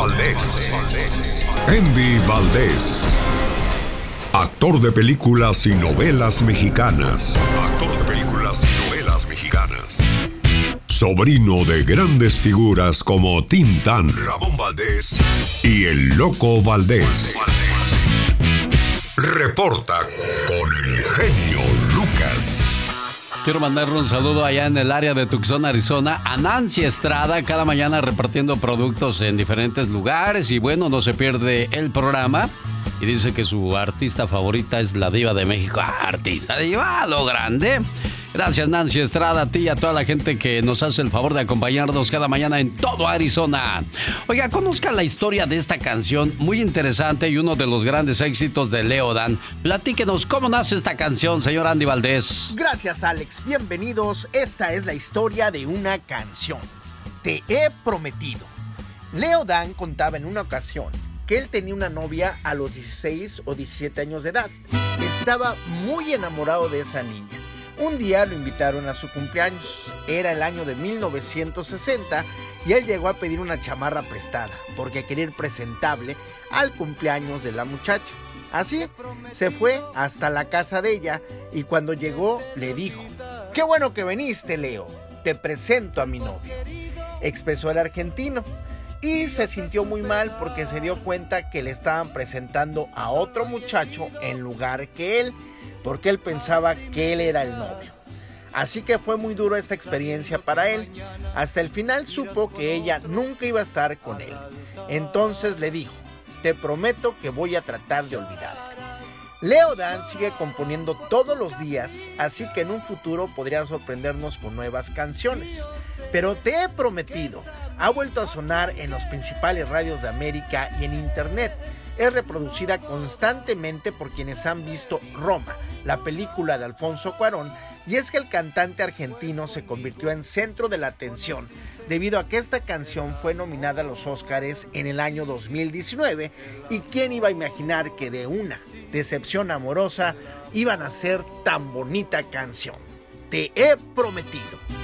Andy Valdés. Actor de películas y novelas mexicanas. Sobrino de grandes figuras como Tintán, Ramón Valdés y el Loco Valdés. Reporta con el genio Lucas. Quiero mandarle un saludo allá en el área de Tucson, Arizona, a Nancy Estrada, cada mañana repartiendo productos en diferentes lugares. Y bueno, no se pierde el programa. Y dice que su artista favorita es la Diva de México. Artista diva, lo grande. Gracias, Nancy Estrada, a ti y a toda la gente que nos hace el favor de acompañarnos cada mañana en todo Arizona. Oiga, conozcan la historia de esta canción, muy interesante y uno de los grandes éxitos de Leo Dan. Platíquenos cómo nace esta canción, señor Andy Valdés. Gracias, Alex. Bienvenidos. Esta es la historia de una canción. Te he prometido. Leo Dan contaba en una ocasión que él tenía una novia a los 16 o 17 años de edad. Estaba muy enamorado de esa niña. Un día lo invitaron a su cumpleaños, era el año de 1960 y él llegó a pedir una chamarra prestada porque quería ir presentable al cumpleaños de la muchacha. Así, se fue hasta la casa de ella y cuando llegó le dijo: «Qué bueno que viniste, Leo, te presento a mi novio», expresó el argentino. Y se sintió muy mal porque se dio cuenta que le estaban presentando a otro muchacho en lugar que él, porque él pensaba que él era el novio. Así que fue muy duro esta experiencia para él. Hasta el final supo que ella nunca iba a estar con él. Entonces le dijo: «Te prometo que voy a tratar de olvidarte». Leo Dan sigue componiendo todos los días, así que en un futuro podría sorprendernos con nuevas canciones. Pero Te he prometido ha vuelto a sonar en los principales radios de América y en internet. Es reproducida constantemente por quienes han visto Roma, la película de Alfonso Cuarón, y es que el cantante argentino se convirtió en centro de la atención debido a que esta canción fue nominada a los Óscares en el año 2019, y quién iba a imaginar que de una decepción amorosa iban a ser tan bonita canción. Te he prometido.